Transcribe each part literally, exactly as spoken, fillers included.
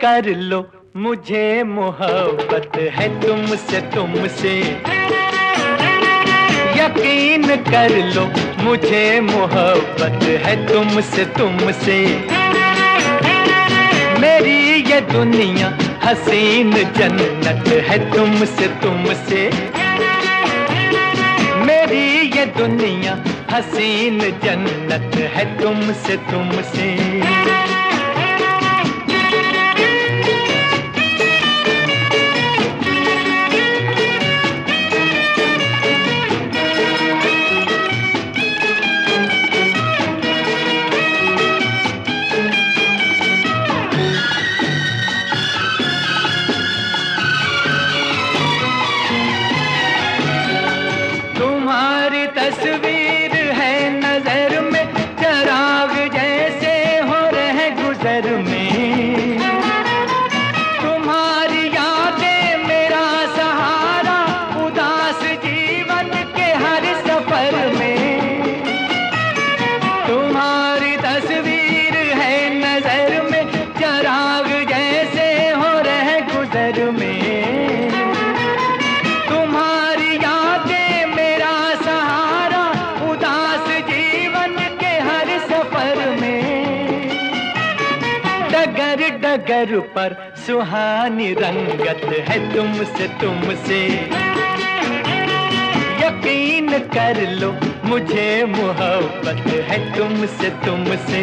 कर लो, मुझे मोहब्बत है तुमसे तुमसे। यकीन कर लो, मुझे मोहब्बत है तुमसे तुमसे। मेरी ये दुनिया हसीन जन्नत है तुमसे तुमसे। मेरी ये दुनिया हसीन जन्नत है तुमसे तुमसे। तस्वीर है नजर में, चराग जैसे हो रहे गुजर में। तुम्हारी यादें मेरा सहारा, उदास जीवन के हर सफर में। तुम्हारी तस्वीर है नजर में, चराग जैसे हो रहे गुजर में। डगर डगर पर सुहानी रंगत है तुमसे तुमसे। यकीन कर लो, मुझे मोहब्बत है तुमसे तुमसे।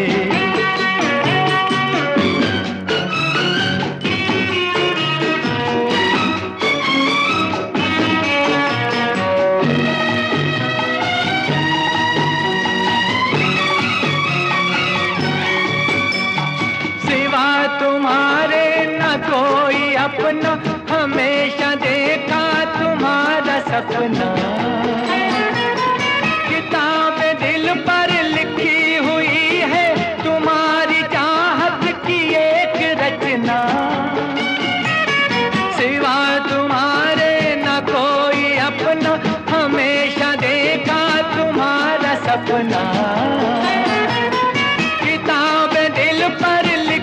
तुम्हारे न कोई अपना, हमेशा देखा तुम्हारा सपना। किताब दिल पर लिखी हुई है, तुम्हारी चाहत की एक रचना। सिवा तुम्हारे न कोई अपना, हमेशा देखा तुम्हारा सपना। किताब दिल पर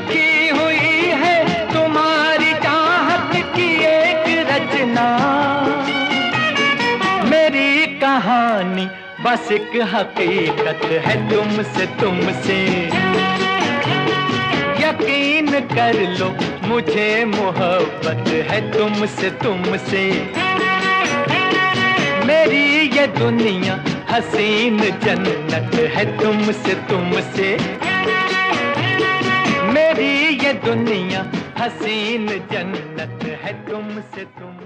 मेरी कहानी बस एक हकीकत है तुमसे तुमसे। यकीन कर लो, मुझे मोहब्बत है तुमसे तुमसे। मेरी ये दुनिया हसीन जन्नत है तुमसे तुमसे। मेरी ये दुनिया हसीन जन्नत है तुमसे तुम